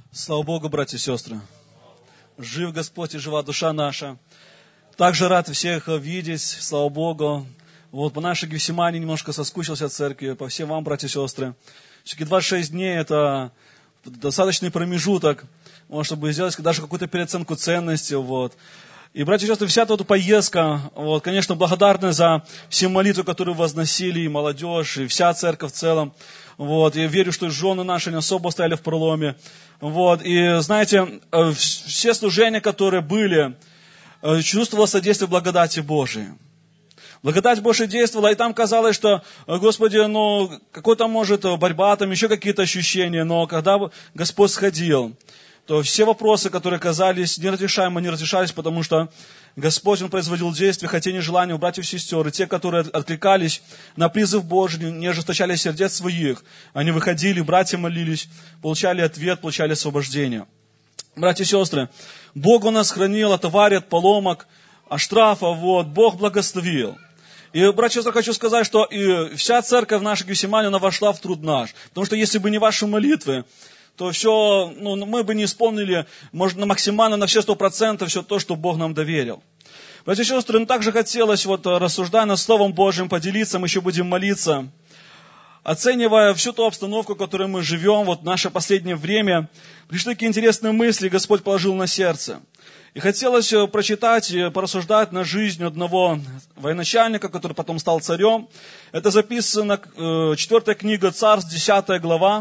Слава Богу, братья и сестры. Жив Господь и жива душа наша. Также рад всех видеть, слава Богу. Вот по нашей Гефсимании немножко соскучился от церкви, по всем вам, братья и сестры. Все-таки 26 дней – это достаточный промежуток, чтобы сделать даже какую-то переоценку ценности. Вот. И, братья и сестры, вся эта поездка, конечно, благодарны за все молитвы, которые возносили, и молодежь, и вся церковь в целом. Я верю, что жены наши не особо стояли в проломе. И, знаете, все служения, которые были, чувствовало содействие благодати Божией. Благодать Божия действовала, и там казалось, что, Господи, какой-то, может, борьба, там еще какие-то ощущения, но когда Господь сходил, то все вопросы, которые казались неразрешаемыми, не разрешались, потому что Господь, Он производил действия, хотения, желания у братьев и сестер, и те, которые откликались на призыв Божий, не ожесточали сердец своих, они выходили, братья молились, получали ответ, получали освобождение. Братья и сестры, Бог у нас хранил от аварий, от поломок, от штрафов, Бог благословил. И, братья и сестры, хочу сказать, что и вся церковь в нашей Гефсимании, она вошла в труд наш. Потому что если бы не ваши молитвы, то все, мы бы не исполнили, может, максимально на все 100% все то, что Бог нам доверил. Братья и сестры, также хотелось, рассуждая над Словом Божьим, поделиться, мы еще будем молиться. Оценивая всю ту обстановку, в которой мы живем, в наше последнее время, пришли такие интересные мысли, Господь положил на сердце. И хотелось прочитать, порассуждать на жизнь одного военачальника, который потом стал царем. Это записано, 4 книга Царств, 10 глава.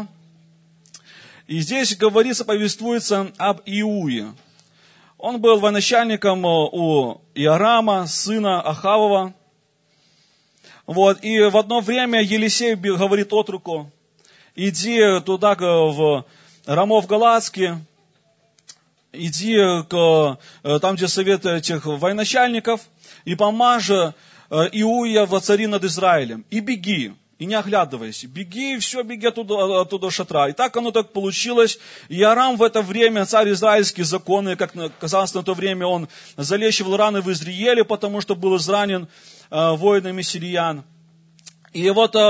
И здесь говорится, повествуется об Иуе. Он был военачальником у Иорама, сына Ахавова. И в одно время Елисей говорит отроку: иди туда, в Рамов Галатский, иди там, где совет этих военачальников, и помажь Иуя во цари над Израилем. И беги, и не оглядывайся. Беги, и все, беги оттуда шатра. И так оно так получилось. Иорам в это время, царь израильский, законный, как казалось на то время, он залечивал раны в Израиле, потому что был изранен воинами сириян. И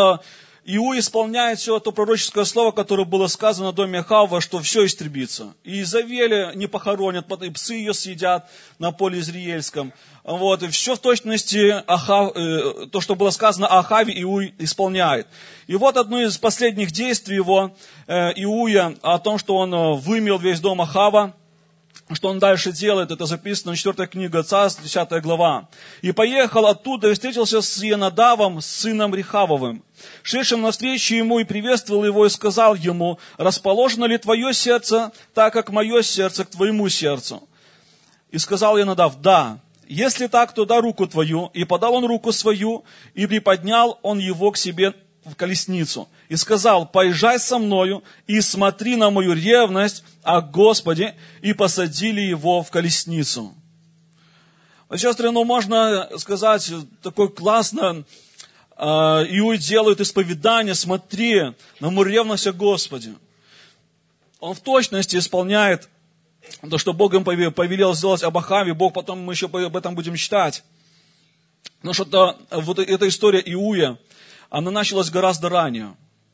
Иу исполняет все то пророческое слово, которое было сказано в доме Ахава, что все истребится. И Изавель не похоронят, и псы ее съедят на поле Израильском. И все в точности то, что было сказано о Ахаве, Иу исполняет. И одно из последних действий его, Иуя, о том, что он вымел весь дом Ахава. Что он дальше делает, это записано в 4 книга Царств, 10 глава. «И поехал оттуда и встретился с Иенадавом, сыном Рехавовым, шедшим навстречу ему, и приветствовал его, и сказал ему: расположено ли твое сердце, так как мое сердце к твоему сердцу? И сказал Иенадав: да. Если так, то дай руку твою. И подал он руку свою, и приподнял он его к себе в колесницу. И сказал: поезжай со мною, и смотри на мою ревность о Господе, и посадили его в колесницу». Сестры, можно сказать, такое классно, Иуй делает исповедание: смотри на мою ревность о Господе. Он в точности исполняет то, что Бог им повелел сделать об Ахаве. Бог потом, мы еще об этом будем читать. Потому что эта история Иуя, она началась гораздо ранее.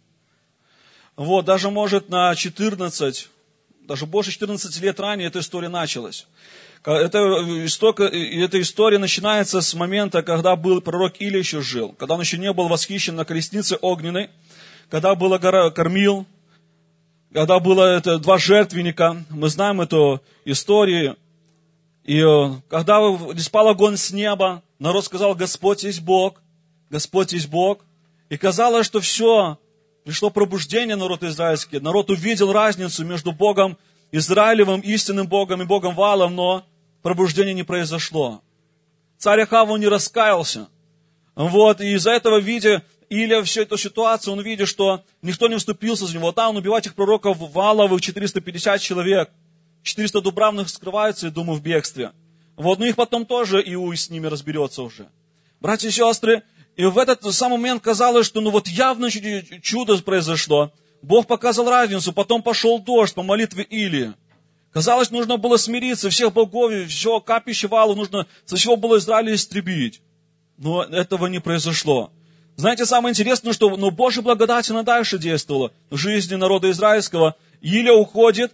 Даже, может, на 14, даже больше 14 лет ранее эта история началась. Эта история начинается с момента, когда был пророк Илия еще жил, когда он еще не был восхищен на колеснице огненной, когда было кормил, когда было 2 жертвенника. Мы знаем эту историю. И когда не спал огонь с неба, народ сказал: Господь есть Бог, Господь есть Бог. И казалось, что все, пришло пробуждение народ израильский. Народ увидел разницу между Богом Израилевым, истинным Богом, и Богом Ваалом, но пробуждение не произошло. Царь Ахав не раскаялся. И из-за этого, видя Илия всю эту ситуацию, он видит, что никто не вступился за него. Там он убивает этих пророков Вааловых, 450 человек. 400 дубравных скрываются, и думаю, в бегстве. Но их потом тоже Иуй с ними разберется уже. Братья и сестры, и в этот самый момент казалось, что явно чудо произошло. Бог показал разницу, потом пошел дождь по молитве Илии. Казалось, нужно было смириться, всех богов, все капище Ваалу нужно со всего было Израиля истребить. Но этого не произошло. Знаете, самое интересное, что Божья благодать, она дальше действовала в жизни народа израильского. Илия уходит,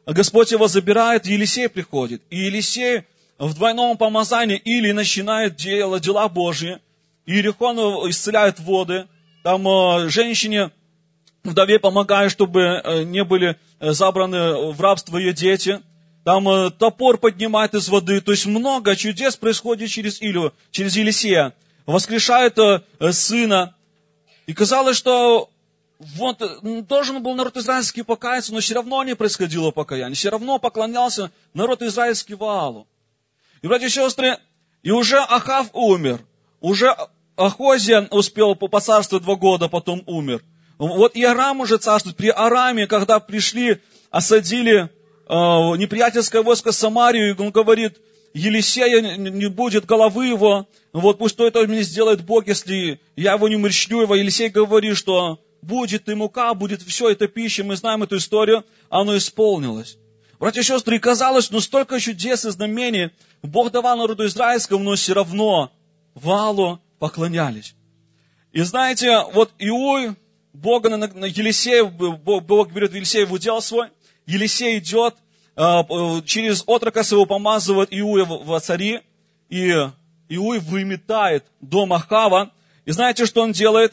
Господь его забирает, Елисей приходит. И Елисей в двойном помазании или начинает делать дела Божьи, Иерихон исцеляет воды, там женщине, вдове помогает, чтобы не были забраны в рабство ее дети, там топор поднимает из воды, то есть много чудес происходит через Илью, через Елисея. Воскрешает сына. И казалось, что вот должен был народ израильский покаяться, но все равно не происходило покаяние. Все равно поклонялся народ израильский Ваалу. И, братья и сестры, и уже Ахав умер. Уже Ахозия успел поцарствовать 2 года, потом умер. Вот и Арам уже царствует. При Араме, когда пришли, осадили неприятельское войско Самарию, и он говорит, Елисея не будет головы его, вот пусть то это мне сделает Бог, если я его не умерщвлю его. Елисей говорит, что будет и мука, будет все это пища, мы знаем эту историю, оно исполнилось. Братья и сестры, и казалось, столько чудес и знамений Бог давал народу израильскому, но все равно Ваалу поклонялись. И знаете, вот Иуй, Бога на Елисея, Бог берет Елисея в удел свой, Елисей идет, через отрока своего помазывает Иуя во цари, и Иуй выметает дом Ахава. И знаете, что он делает?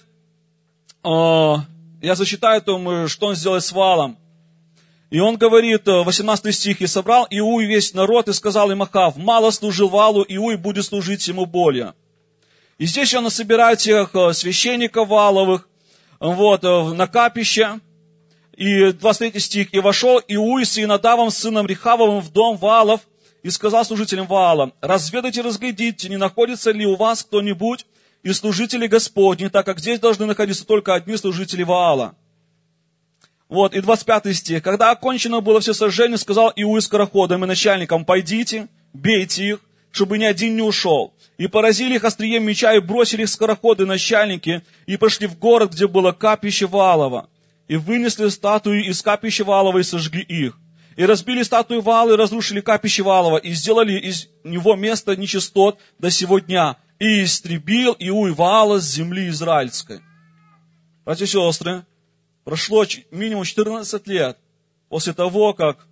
Я зачитаю, что он сделает с Ваалом. И он говорит, 18 стих, «И собрал Иуй весь народ, и сказал им Ахав, мало служил Ваалу, Иуй будет служить ему более». И здесь он собирает всех священников Вааловых, вот, на капище. И 23 стих, «И вошел Иуй с Инадавом, сыном Рехавовым, в дом Ваалов, и сказал служителям Ваала, разведайте, разглядите, не находится ли у вас кто-нибудь из служителей Господней, так как здесь должны находиться только одни служители Ваала». Вот, и 25 стих. «Когда окончено было все сожжение, сказал Иуй скороходам и начальникам, пойдите, бейте их, чтобы ни один не ушел. И поразили их острием меча, и бросили их скороходы начальники, и пошли в город, где было капище Ваалова. И вынесли статуи из капища Ваалова, и сожгли их. И разбили статуи Ваала, и разрушили капище Ваалова, и сделали из него место нечистот до сего дня. И истребил Иуй Ваала с земли израильской». Братья и сестры, прошло минимум 14 лет после того, как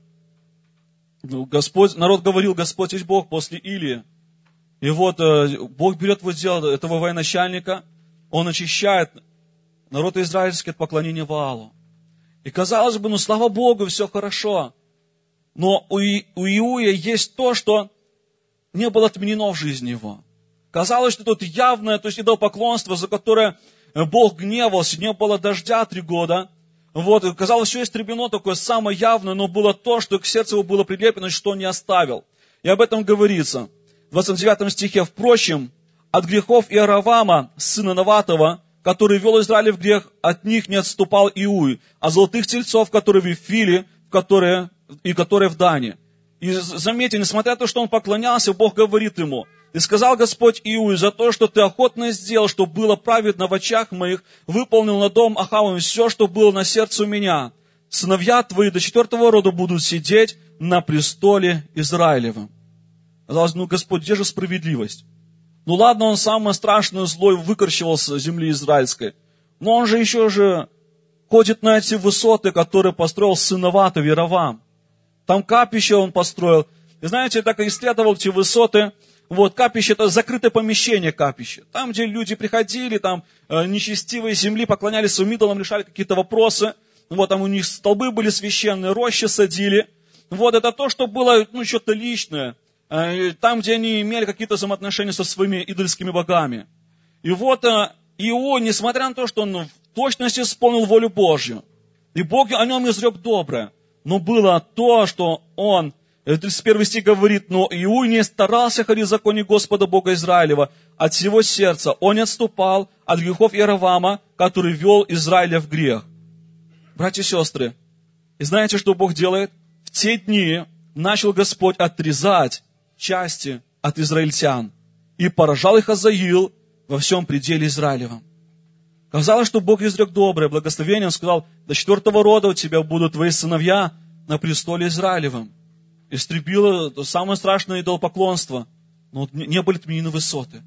народ говорил, Господь есть Бог, после Илии. И вот Бог берет в удел этого военачальника, он очищает народ израильский от поклонения Ваалу. И казалось бы, слава Богу, все хорошо. Но у Иуя есть то, что не было отменено в жизни его. Казалось, что тут явное, то есть идолопоклонство, за которое Бог гневался, не было дождя 3 года. Вот, казалось, все истреблено, такое самое явное, но было то, что к сердцу его было прилеплено, что он не оставил. И об этом говорится. В 29 стихе, «Впрочем, от грехов Иоравама, сына Наватова, который вел Израиль в грех, от них не отступал Иуй, а золотых тельцов, которые в Вифиле, которые в Дане». И заметьте, несмотря на то, что он поклонялся, Бог говорит ему, «И сказал Господь Иуй, за то, что ты охотно сделал, что было праведно в очах моих, выполнил над домом Ахавом все, что было на сердце у меня. Сыновья твои до 4-го рода будут сидеть на престоле Израилевом». Казалось, Господь, где же справедливость? Ладно, он самое страшное зло выкорчевал с земли израильской, но он же еще ходит на эти высоты, которые построил сын Навата, Иеравам. Там капище он построил. И знаете, я так исследовал эти высоты. Вот, капище — это закрытое помещение капища. Там, где люди приходили, там нечестивые земли поклонялись своим идолам, решали какие-то вопросы. Вот, там у них столбы были священные, рощи садили. Вот, это то, что было, что-то личное. Там, где они имели какие-то взаимоотношения со своими идольскими богами. И вот Иуй, несмотря на то, что он в точности исполнил волю Божью, и Бог о нем изрек доброе, но было то, что он, 31 стих говорит, «Но Иуй не старался ходить в законе Господа Бога Израилева от всего сердца. Он не отступал от грехов Иеравама, который вел Израиля в грех». Братья и сестры, и знаете, что Бог делает? В те дни начал Господь отрезать части от израильтян, и поражал их Азаил во всем пределе Израилевом. Казалось, что Бог изрек доброе благословение, Он сказал, до 4-го рода у тебя будут твои сыновья на престоле Израилевом. Истребило самое страшное идолопоклонство, но не были отменены высоты.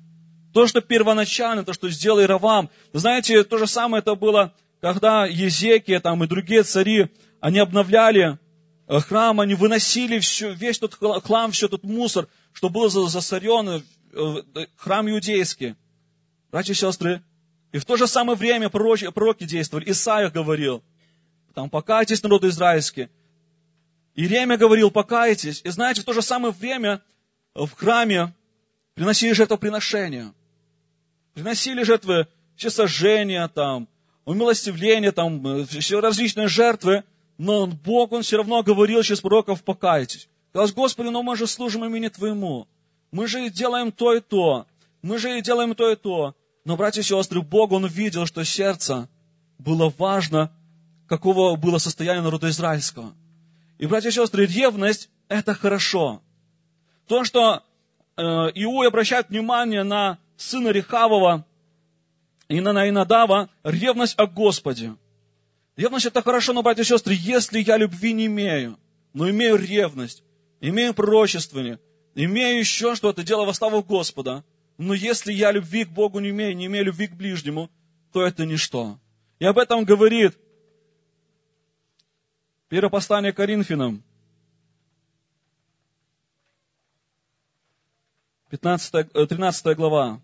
То, что первоначально, то, что сделал Иеравам, вы знаете, то же самое это было, когда Езекия и другие цари, они обновляли храм, они выносили весь тот хлам, все тот мусор, что был засорен, храм иудейский. Братья и сестры, и в то же самое время пророки действовали. Исаия говорил, там, покайтесь, народ израильский. Иеремия говорил, покайтесь. И знаете, в то же самое время в храме приносили жертвоприношения. Приносили жертвы всесожжения, там, умилостивления, там, все различные жертвы. Но Бог, Он все равно говорил через пророков, покайтесь. Сказал, Господи, но мы же служим имени Твоему. Мы же делаем то и то. Мы же делаем то и то. Но, братья и сестры, Бог, Он видел, что сердце было важно, какого было состояние народа израильского. И, братья и сестры, ревность – это хорошо. То, что Иуй обращает внимание на сына Рехавова и на Инадава, ревность о Господе. Ревность – это хорошо, но, братья и сестры, если я любви не имею, но имею ревность, имею пророчествование, имею еще что-то, дело во славу Господа, но если я любви к Богу не имею любви к ближнему, то это ничто. И об этом говорит Первое послание Коринфянам, 13 глава.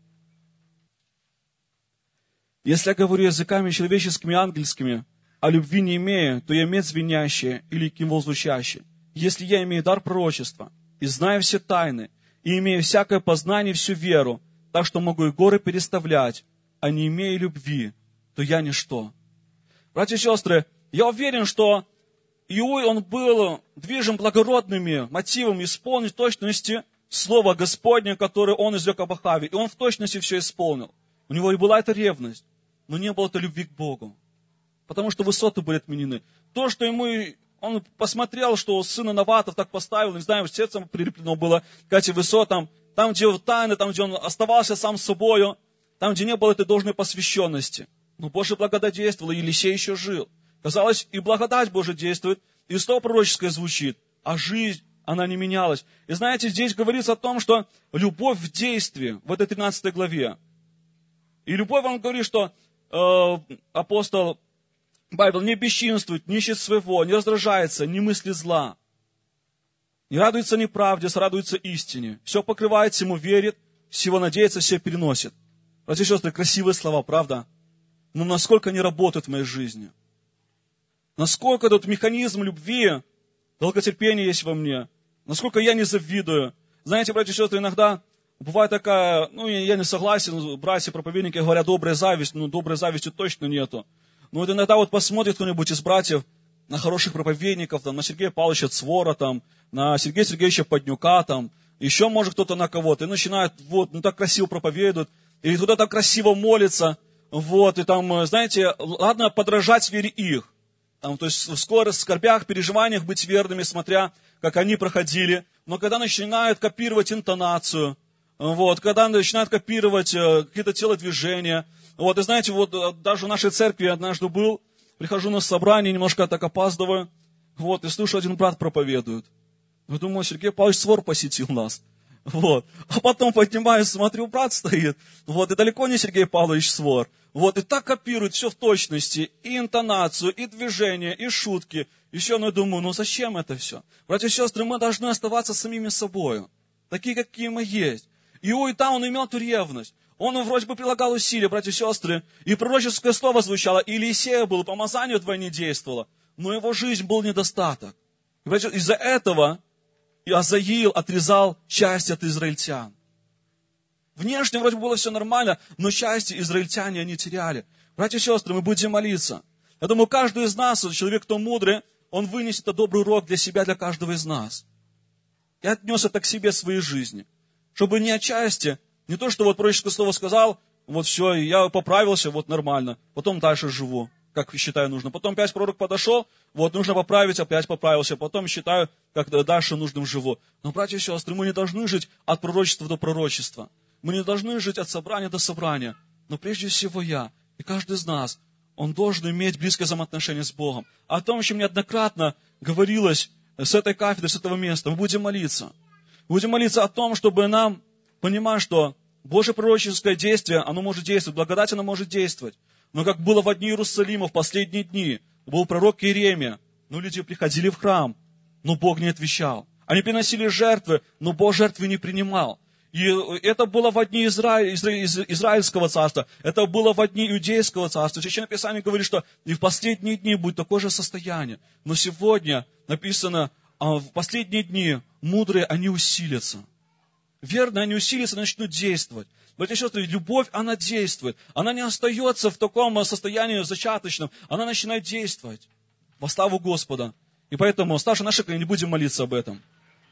Если я говорю языками человеческими и ангельскими, а любви не имею, то я меч звенящий или кимвол звучащий. Если я имею дар пророчества, и знаю все тайны, и имею всякое познание, всю веру, так что могу и горы переставлять, а не имею любви, то я ничто. Братья и сестры, я уверен, что Иуй, он был движим благородными мотивами исполнить в точности Слово Господне, которое он изрек об Ахаве. И он в точности все исполнил. У него и была эта ревность, но не было этой любви к Богу. Потому что высоты были отменены. То, что он посмотрел, что сына Наватов так поставил, не знаю, сердцем прилеплено было к этим высотам, там, где тайны, там, где он оставался сам собою, там, где не было этой должной посвященности. Но Божья благодать действовала, и Елисей еще жил. Казалось, и благодать Божия действует, и слово пророческое звучит, а жизнь, она не менялась. И знаете, здесь говорится о том, что любовь в действии, в этой 13 главе. И любовь, он говорит, что апостол Павел не бесчинствует, не ищет своего, не раздражается, не мыслит зла. Не радуется неправде, радуется истине. Все покрывает, всему верит, всего надеется, все переносит. Братья и сестры, красивые слова, правда? Но насколько они работают в моей жизни? Насколько этот механизм любви, долготерпения есть во мне? Насколько я не завидую? Знаете, братья и сестры, иногда бывает такая, я не согласен, братья-проповедники говорят, добрая зависть, доброй зависти точно нету. Но вот иногда вот посмотрит кто-нибудь из братьев на хороших проповедников, там, на Сергея Павловича Цвора, там, на Сергея Сергеевича Поднюка, там, еще, может, кто-то на кого-то, и начинает, так красиво проповедуют, или кто-то так красиво молится, и там, знаете, ладно подражать вере их, там, то есть в скорбях, переживаниях быть верными, смотря, как они проходили, но когда начинают копировать интонацию, когда начинают копировать какие-то телодвижения, и знаете, даже в нашей церкви однажды был, прихожу на собрание, немножко так опаздываю, и слышу, один брат проповедует. Я думаю, Сергей Павлович Цвор посетил нас. А потом поднимаюсь, смотрю, брат стоит, и далеко не Сергей Павлович Цвор. И так копирует все в точности, и интонацию, и движение, и шутки. Еще, я думаю, зачем это все? Братья и сестры, мы должны оставаться самими собой, такие, какие мы есть. Иуй там, он имел эту ревность. Он вроде бы прилагал усилия, братья и сестры, и пророческое слово звучало, и Елисея было, помазание вдвойне действовало, но его жизнь был недостаток. Из-за этого Азаил отрезал часть от израильтян. Внешне вроде бы было все нормально, но части израильтяне они теряли. Братья и сестры, мы будем молиться. Я думаю, каждый из нас, человек, кто мудрый, он вынесет этот добрый урок для себя, для каждого из нас. И отнес это к себе в своей жизни. Чтобы не отчасти, не то, что пророческое слово сказал, все, я поправился, нормально, потом дальше живу, как считаю нужно. Потом опять пророк подошел, нужно поправить, опять поправился, потом считаю, как дальше нужным живу. Но, братья и сестры, мы не должны жить от пророчества до пророчества. Мы не должны жить от собрания до собрания. Но прежде всего я и каждый из нас, он должен иметь близкое взаимоотношение с Богом. О том, о чем неоднократно говорилось с этой кафедры, с этого места. Мы будем молиться. Будем молиться о том, чтобы нам понимать, что Божье пророческое действие, оно может действовать, благодать она может действовать. Но как было в дни Иерусалима в последние дни, был пророк Иеремия, люди приходили в храм, но Бог не отвечал. Они приносили жертвы, но Бог жертвы не принимал. И это было во дни Израильского царства, это было во дни Иудейского царства. Священное Писание говорит, что и в последние дни будет такое же состояние. Но сегодня написано, в последние дни мудрые, они усилятся. Верно, они усилятся, начнут действовать. Братья и сестры, любовь, она действует. Она не остается в таком состоянии зачаточном. Она начинает действовать во славу Господа. И поэтому, ставши наши колени, будем молиться об этом.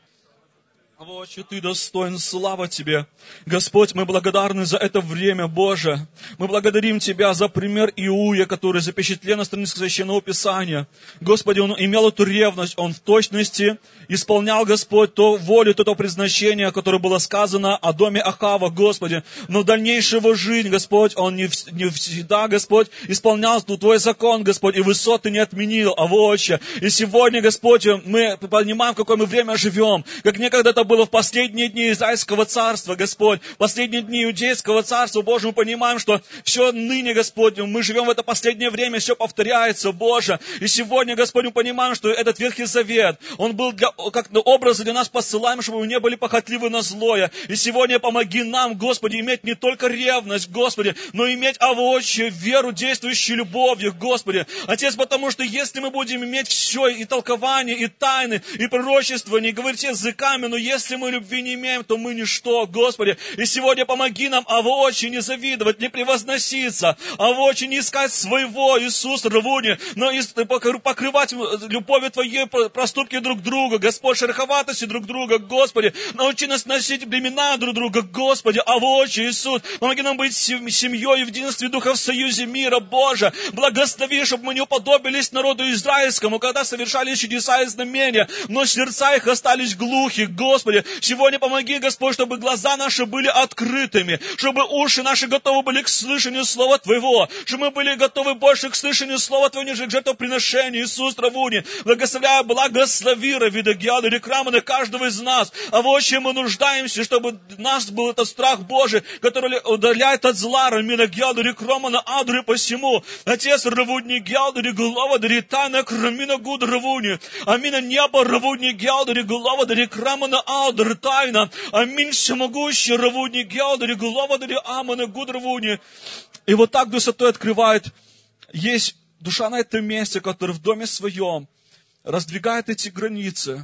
Отче, Ты достоин, слава Тебе. Господь, мы благодарны за это время, Боже. Мы благодарим Тебя за пример Иуя, который запечатлен на странице Священного Писания. Господи, он имел эту ревность, он в точности исполнял, Господь, ту волю, то предназначение, которое было сказано о доме Ахава, Господи. Но в дальнейшей его жизнь, Господь, он не всегда, Господь, исполнял Твой закон, Господь, и высоты не отменил, Отче. И сегодня, Господь, мы понимаем, в какое мы время живем, как некогда это было в последние дни Израильского царства, Господь, в последние дни Иудейского царства, Боже, мы понимаем, что все ныне, Господь, мы живем в это последнее время, все повторяется, Боже. И сегодня, Господь, мы понимаем, что этот Ветхий Завет, он был как образ для нас посылаем, чтобы мы не были похотливы на злое. И сегодня помоги нам, Господи, иметь не только ревность, Господи, но иметь, Отче, веру, действующую любовью, Господи. Отец, потому что если мы будем иметь все, и толкование, и тайны, и пророчествование, и говорить языками, но если мы любви не имеем, то мы ничто, Господи. И сегодня помоги нам, Отче, не завидовать, не превозноситься, Отче, не искать своего, Иисус, Равуни, но покрывать любовью Твоей проступки друг друга, Господь, шероховатости друг друга, Господи. Научи нас носить бремена друг друга, Господи, Отче, Иисус. Помоги нам быть семьей в единстве Духа в союзе мира, Боже. Благослови, чтобы мы не уподобились народу израильскому, когда совершали чудеса и знамения, но сердца их остались глухи, Господи. Сегодня помоги, Господь, чтобы глаза наши были открытыми, чтобы уши наши готовы были к слышанию Слова Твоего, чтобы мы были готовы больше к слышанию Слова Твоего, нежели к жертвоприношению, Иисус, Равуни. Благословляю, благослови, Равидагиаду, Рекрамана, каждого из нас. Отче, мы нуждаемся, чтобы у нас был этот страх Божий, который удаляет от зла, Раминагиаду, Рекрамана, Адури посему. Отец, Равудни, Гиаду, Реглова, Даритана, Крамина, Гуд, Равуни. Амина, небо, Равудни, Гиаду, Реглова, Дарикрамана, Адр, тайна. Аминь, всемогущий, Равудни, Гиаду, Реглова, Дариамана, Гуд, Равуни. И вот так высотой открывает. Есть душа на этом месте, которая в доме своем раздвигает эти границы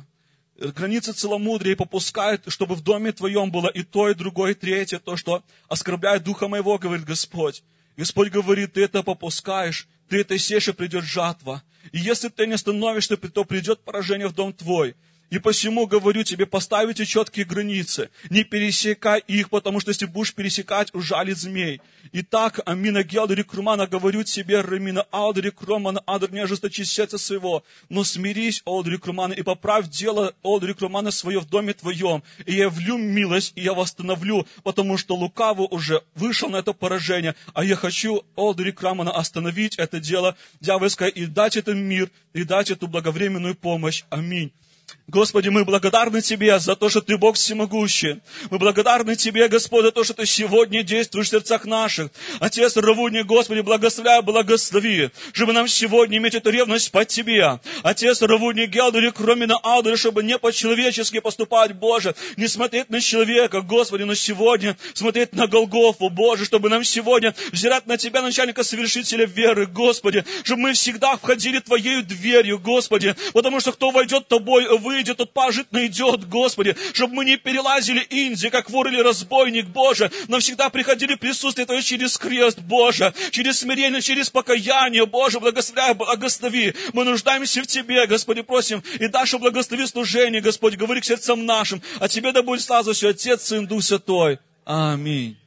целомудрия и попускает, чтобы в доме твоем было и то, и другое, и третье, то, что оскорбляет духа моего, говорит Господь. Господь говорит, ты это попускаешь, ты это сеешь, и придет жатва. И если ты не остановишься, то придет поражение в дом твой. И посему говорю тебе, поставите четкие границы, не пересекай их, потому что если будешь пересекать, ужалит змей. Итак, амина гелдри крумана, говорю тебе, рамина алдри крумана, адр не ожесточи сердце своего, но смирись, олдри крумана, и поправь дело олдри крумана свое в доме твоем, и я явлю милость, и я восстановлю, потому что лукавый уже вышел на это поражение, а я хочу, олдри крумана, остановить это дело дьявольское и дать этот мир, и дать эту благовременную помощь. Аминь. Господи, мы благодарны Тебе за то, что Ты Бог всемогущий. Мы благодарны Тебе, Господь, за то, что Ты сегодня действуешь в сердцах наших. Отец, Равуни, Господи, благословляй, благослови, чтобы нам сегодня иметь эту ревность под Тебе. Отец, Равуни, Гелдури, кроме на Адури, чтобы не по-человечески поступать, Боже, не смотреть на человека, Господи, но сегодня смотреть на Голгофу, Боже, чтобы нам сегодня взирать на Тебя, начальника совершителя веры, Господи, чтобы мы всегда входили Твоею дверью, Господи, потому что кто войдет Тобой, выйдет, тот пажитно идет, Господи, чтобы мы не перелазили Индии, как вор или разбойник, Боже, но всегда приходили в присутствие Твое через крест, Боже, через смирение, через покаяние, Боже, благословляй, благослови. Мы нуждаемся в Тебе, Господи, просим, и дальше благослови служение, Господь, говори к сердцам нашим, а Тебе да будет слава все, Отец, Сын, Дух Святой. Аминь.